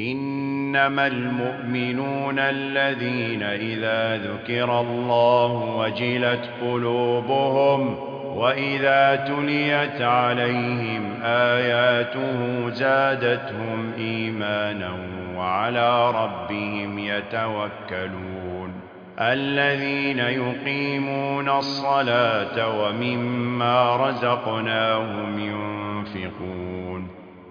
إنما المؤمنون الذين إذا ذكر الله وجلت قلوبهم وإذا تليت عليهم آياته زادتهم إيمانا وعلى ربهم يتوكلون الذين يقيمون الصلاة ومما رزقناهم ينفقون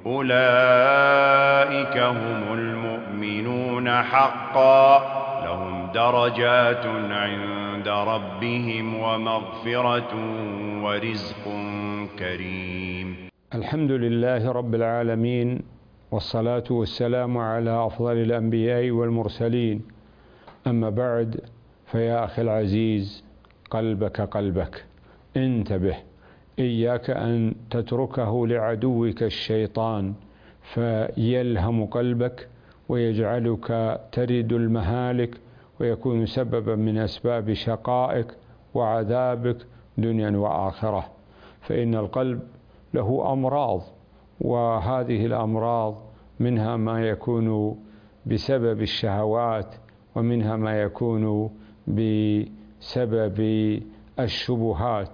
أولئك هم المؤمنون حقا لهم درجات عند ربهم ومغفرة ورزق كريم. الحمد لله رب العالمين، والصلاة والسلام على أفضل الأنبياء والمرسلين. أما بعد، فيا أخي العزيز، قلبك انتبه، إياك أن تتركه لعدوك الشيطان فيلهم قلبك ويجعلك ترد المهالك ويكون سببا من أسباب شقائك وعذابك دنيا وآخرة. فإن القلب له أمراض، وهذه الأمراض منها ما يكون بسبب الشهوات، ومنها ما يكون بسبب الشبهات.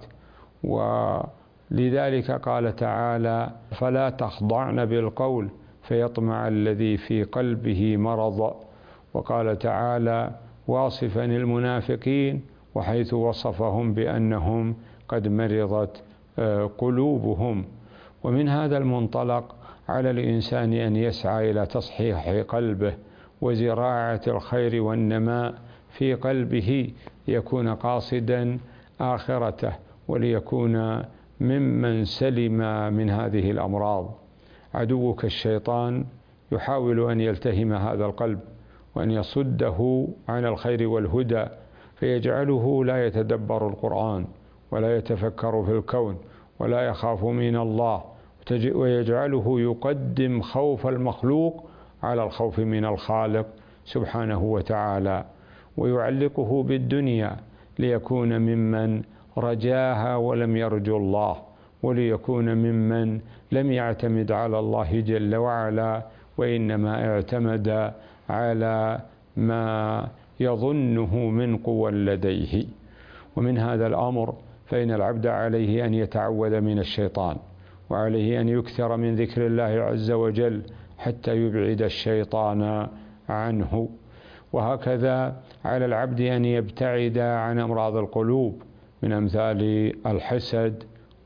ولذلك قال تعالى: فلا تخضعن بالقول فيطمع الذي في قلبه مرض. وقال تعالى واصفا المنافقين وحيث وصفهم بأنهم قد مرضت قلوبهم. ومن هذا المنطلق على الإنسان أن يسعى إلى تصحيح قلبه وزراعة الخير والنماء في قلبه، ليكون قاصدا آخرته وليكون ممن سلم من هذه الأمراض. عدوك الشيطان يحاول أن يلتهم هذا القلب وأن يصده عن الخير والهدى، فيجعله لا يتدبر القرآن ولا يتفكر في الكون ولا يخاف من الله، ويجعله يقدم خوف المخلوق على الخوف من الخالق سبحانه وتعالى، ويعلقه بالدنيا ليكون ممن رجاها ولم يرجو الله، وليكون ممن لم يعتمد على الله جل وعلا، وإنما اعتمد على ما يظنه من قوى لديه. ومن هذا الأمر فإن العبد عليه أن يتعوذ من الشيطان، وعليه أن يكثر من ذكر الله عز وجل حتى يبعد الشيطان عنه. وهكذا على العبد أن يبتعد عن أمراض القلوب من أمثال الحسد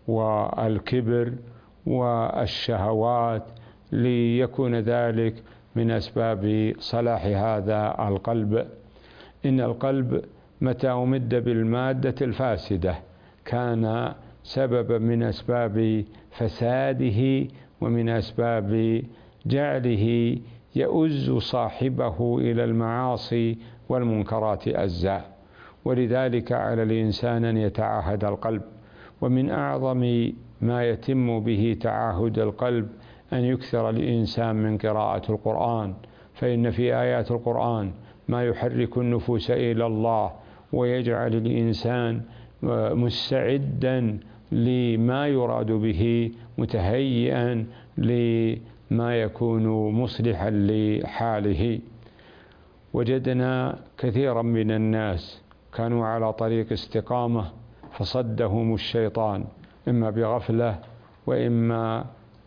والكبر والشهوات، ليكون ذلك من أسباب صلاح هذا القلب. إن القلب متى أمد بالمادة الفاسدة كان سببا من أسباب فساده ومن أسباب جعله يؤز صاحبه إلى المعاصي والمنكرات أزا. ولذلك على الإنسان أن يتعاهد القلب. ومن أعظم ما يتم به تعاهد القلب أن يكثر الإنسان من قراءة القرآن، فإن في آيات القرآن ما يحرك النفوس إلى الله ويجعل الإنسان مستعدا لما يراد به، متهيئا لما يكون مصلحا لحاله. وجدنا كثيرا من الناس كانوا على طريق استقامة فصدهم الشيطان، إما بغفلة وإما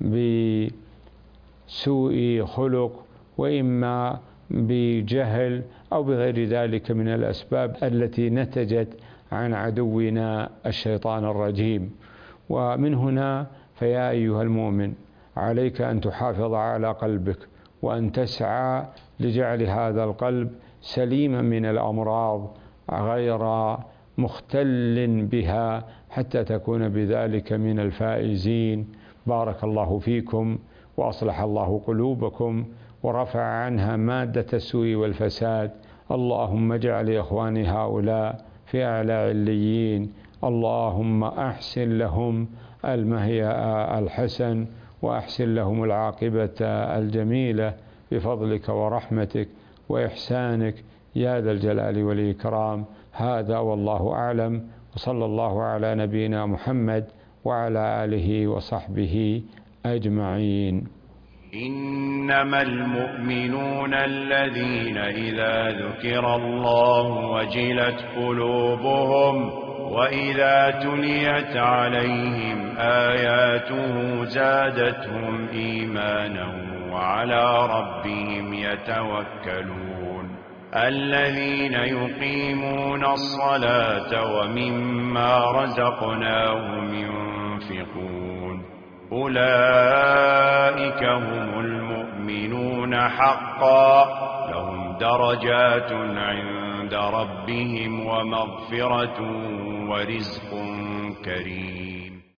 بسوء خلق وإما بجهل أو بغير ذلك من الأسباب التي نتجت عن عدونا الشيطان الرجيم. ومن هنا فيا أيها المؤمن، عليك أن تحافظ على قلبك وأن تسعى لجعل هذا القلب سليما من الأمراض غير مختل بها، حتى تكون بذلك من الفائزين. بارك الله فيكم وأصلح الله قلوبكم ورفع عنها مادة السوء والفساد. اللهم اجعل إخواني هؤلاء في أعلى عليين. اللهم أحسن لهم المهيأ الحسن وأحسن لهم العاقبة الجميلة بفضلك ورحمتك وإحسانك يا ذا الجلال والإكرام. هذا والله أعلم، وصلى الله على نبينا محمد وعلى آله وصحبه أجمعين. إنما المؤمنون الذين إذا ذكر الله وجلت قلوبهم وإذا تليت عليهم آياته زادتهم إيمانا وعلى ربهم يتوكلون الذين يقيمون الصلاة ومما رزقناهم ينفقون أولئك هم المؤمنون حقا لهم درجات عند ربهم ومغفرة ورزق كريم.